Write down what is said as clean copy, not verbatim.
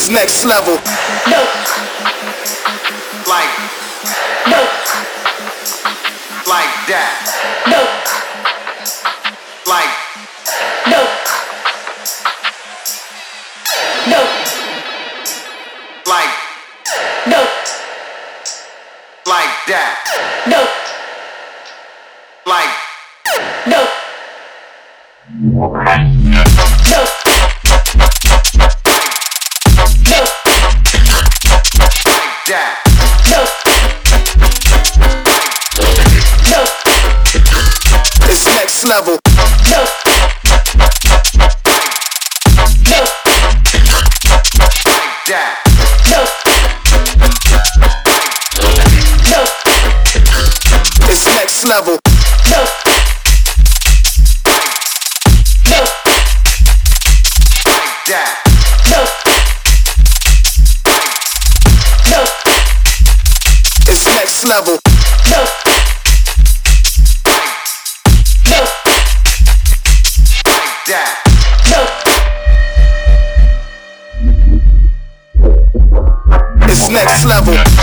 It's next level. Dope. Like that. Dope. Like Dope. Dope. like Dope. that. Dope. Like Dope. Dope. Dope. that. Dope. Dope. It's next level. Dope. Dope. That. Dope. Dope. It's next level. Dope. Dope. That. Dope. Dope. It's next level. Dope. Dope. That. Dope. It's next level.